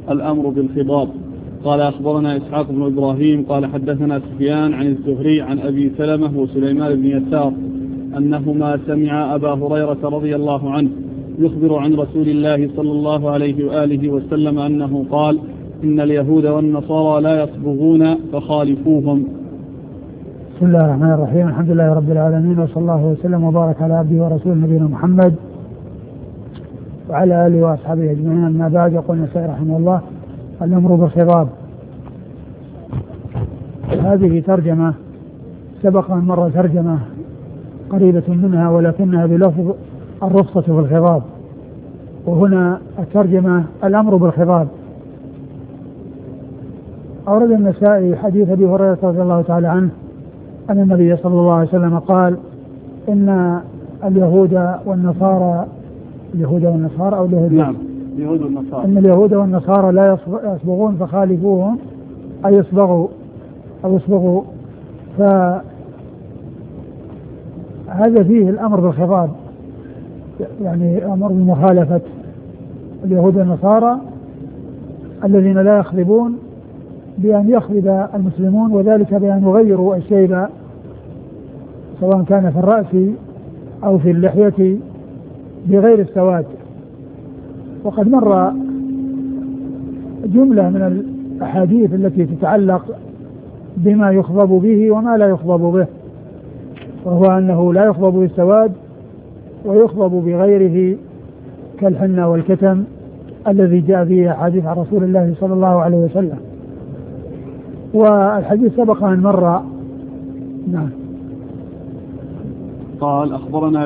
الأمر بالخضاب. قال أخبرنا إسحاق بن إبراهيم قال حدثنا سفيان عن الزهري عن أبي سلمة وسليمان بن يسار أنهما سمع أبا هريرة رضي الله عنه يخبر عن رسول الله صلى الله عليه وآله وسلم أنه قال: إن اليهود والنصارى لا يصبغون فخالفوهم. بسم الله الرحمن الرحيم. الحمد لله رب العالمين، وصلى الله وسلم وبارك على عبده ورسوله نبينا محمد وعلى آله وأصحابه أجمعين. أما بعد، يقول النسائي رحمه الله: الأمر بالخضاب. هذه ترجمة سبق أن مر ترجمة قريبة منها ولكنها بلفظ الرخصة في الخضاب، وهنا الترجمة الأمر بالخضاب. أورد النسائي حديث أبي هريرة رضي الله تعالى عنه أن النبي صلى الله عليه وسلم قال: إن اليهود والنصارى أو اليهود، نعم، اليهود والنصارى، إن اليهود والنصارى لا يصبغون فخالفوهم، أي يصبغوا. فهذا فيه الأمر بالخضاب، يعني أمر بمخالفة اليهود والنصارى الذين لا يخضبون، بأن يخضب المسلمون، وذلك بأن يغيروا الشيب سواء كان في الرأس أو في اللحية بغير السواد. وقد مر جملة من الأحاديث التي تتعلق بما يخضب به وما لا يخضب به، وهو أنه لا يخضب بالسواد ويخضب بغيره كالحنة والكتم الذي جاء فيه حديث عن رسول الله صلى الله عليه وسلم. والحديث سبق أن مر. نعم. قال أخبرنا